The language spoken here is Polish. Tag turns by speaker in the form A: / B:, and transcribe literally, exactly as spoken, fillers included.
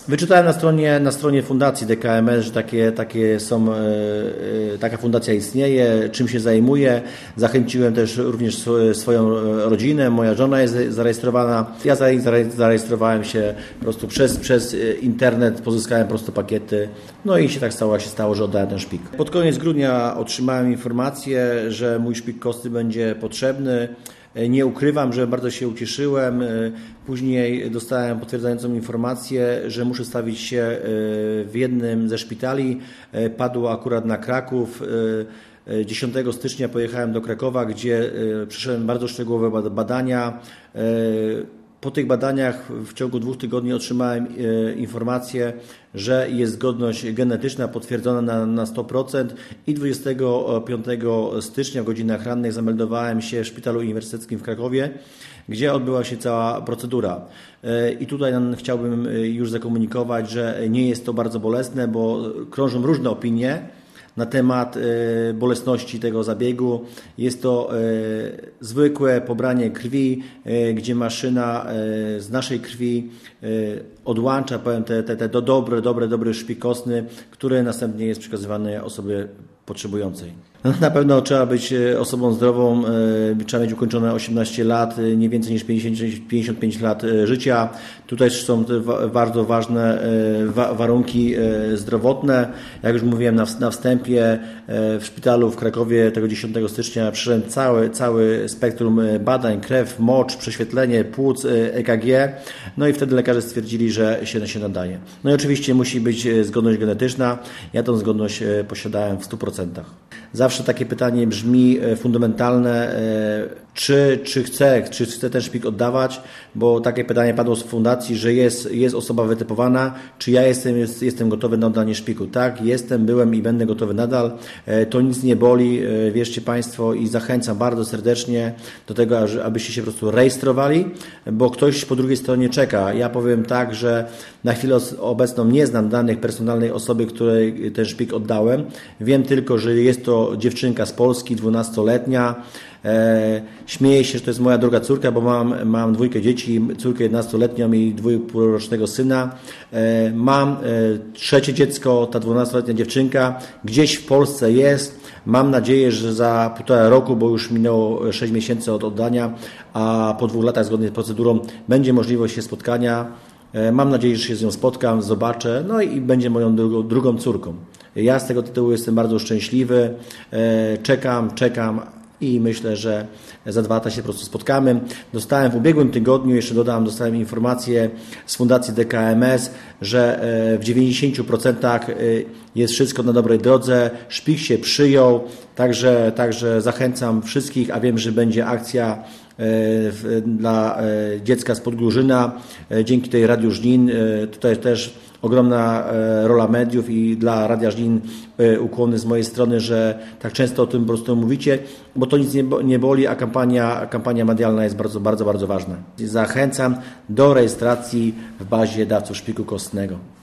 A: Wyczytałem na stronie, na stronie Fundacji D K M S, że takie, takie są, taka fundacja istnieje, czym się zajmuje. Zachęciłem też również swoją rodzinę, moja żona jest zarejestrowana. Ja zarejestrowałem się po prostu przez, przez internet, pozyskałem po prostu pakiety, no i się tak stało, się stało, że oddałem ten szpik. Pod koniec grudnia otrzymałem informację, że mój szpik kostny będzie potrzebny. Nie ukrywam, że bardzo się ucieszyłem. Później dostałem potwierdzającą informację, że muszę stawić się w jednym ze szpitali. Padło akurat na Kraków. dziesiątego stycznia pojechałem do Krakowa, gdzie przeszedłem bardzo szczegółowe badania. Po tych badaniach w ciągu dwóch tygodni otrzymałem informację, że jest zgodność genetyczna potwierdzona na, na sto procent i dwudziestego piątego stycznia w godzinach rannych zameldowałem się w Szpitalu Uniwersyteckim w Krakowie, gdzie odbyła się cała procedura. I tutaj chciałbym już zakomunikować, że nie jest to bardzo bolesne, bo krążą różne opinie na temat bolesności tego zabiegu. Jest to zwykłe pobranie krwi, gdzie maszyna z naszej krwi odłącza, powiem, te, te, te dobre, dobre, dobry szpik kostny, który następnie jest przekazywany osobie potrzebującej. Na pewno trzeba być osobą zdrową, trzeba mieć ukończone osiemnaście lat, nie więcej niż pięćdziesiąt, pięćdziesiąt pięć lat życia. Tutaj są bardzo ważne warunki zdrowotne. Jak już mówiłem na wstępie, w szpitalu w Krakowie tego dziesiątego stycznia przyszedłem cały, cały spektrum badań, krew, mocz, prześwietlenie, płuc, E K G. No i wtedy lekarze stwierdzili, że się, się nadaje. No i oczywiście musi być zgodność genetyczna. Ja tą zgodność posiadałem w stu procentach. Zawsze takie pytanie brzmi fundamentalne, czy, czy chcę, czy chcę ten szpik oddawać, bo takie pytanie padło z fundacji, że jest, jest osoba wytypowana, czy ja jestem, jest, jestem gotowy na oddanie szpiku. Tak, jestem, byłem i będę gotowy nadal. To nic nie boli, wierzcie Państwo, i zachęcam bardzo serdecznie do tego, abyście się po prostu rejestrowali, bo ktoś po drugiej stronie czeka. Ja powiem tak, że na chwilę obecną nie znam danych personalnej osoby, której ten szpik oddałem. Wiem tylko, że jest to dziewczynka z Polski, dwunastoletnia. E, śmieję się, że to jest moja druga córka, bo mam, mam dwójkę dzieci, córkę jedenastoletnią i dwójpółrocznego syna. E, mam e, trzecie dziecko, ta dwunastoletnia dziewczynka gdzieś w Polsce jest. Mam nadzieję, że za półtora roku, bo już minęło sześć miesięcy od oddania, a po dwóch latach zgodnie z procedurą będzie możliwość się spotkania. E, mam nadzieję, że się z nią spotkam, zobaczę, no i będzie moją drugą, drugą córką. Ja z tego tytułu jestem bardzo szczęśliwy. E, czekam, czekam. I myślę, że za dwa lata się po prostu spotkamy. Dostałem w ubiegłym tygodniu, jeszcze dodam, dostałem informację z Fundacji D K M S, że w dziewięćdziesięciu procentach jest wszystko na dobrej drodze. Szpik się przyjął, także, także zachęcam wszystkich, a wiem, że będzie akcja dla dziecka z Podgórzyna. Dzięki tej Radiu Żnin, tutaj też ogromna rola mediów i dla Radia Żnin ukłony z mojej strony, że tak często o tym po prostu mówicie, bo to nic nie boli, a kampania, kampania medialna jest bardzo, bardzo, bardzo ważna. Zachęcam do rejestracji w bazie dawców szpiku kostnego.